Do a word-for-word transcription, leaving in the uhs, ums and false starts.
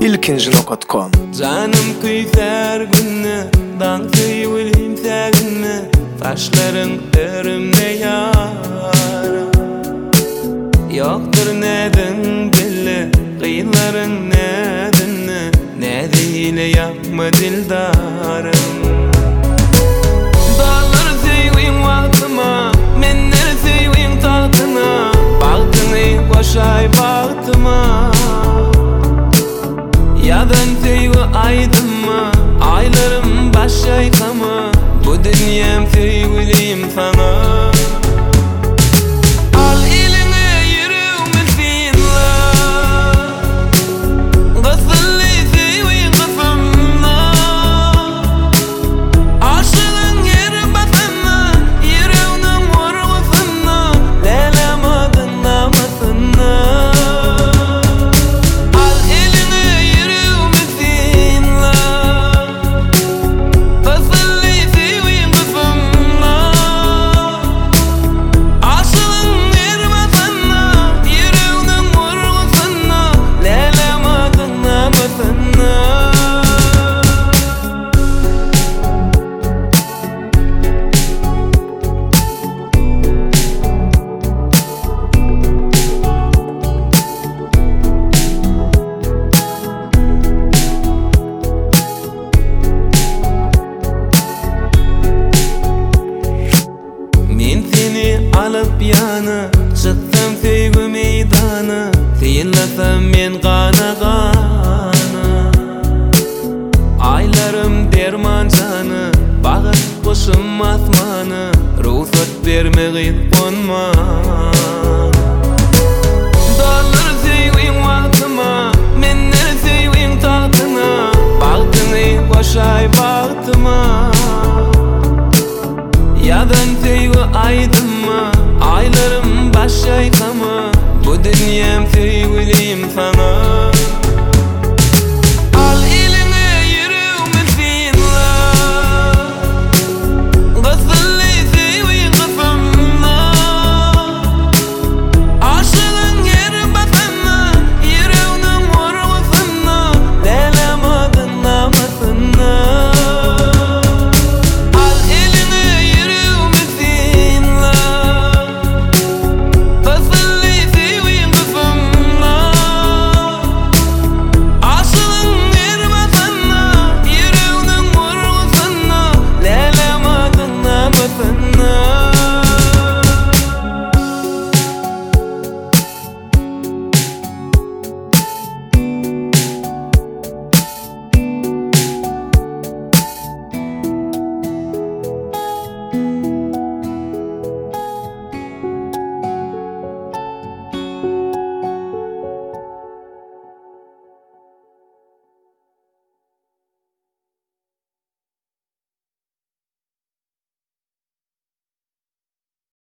ilkinci nokta com. Canım kıytar günne, dan kıyıvılayım seginne, taşların örümde yara. Yoktur neden belli, kıyıların nedeni, ne değil yapma dildarım. Dağları seveyim vaktıma, menleri seveyim tahtına, baktını koşay baktıma. Yadan teyvi aydıma, aylarım başaykama, bu dünyam teyviliyim sana. Al eline yüreğimi dinle, gısıllı teyvi kısımla. Aşığın yeri batına, yüreğinin vurgusuna, leylemadın namasına. Alıp yana, çıktım teygi meydana, teyinlasam men gana gana. Aylarım derman canı, bağır kuşum asmanı, ruhsat vermeğin konma. Dağları seveyim vaktıma, menleri seveyim tahtına, baktını koşay baktıma. Yadan teyvi aydıma, aylarım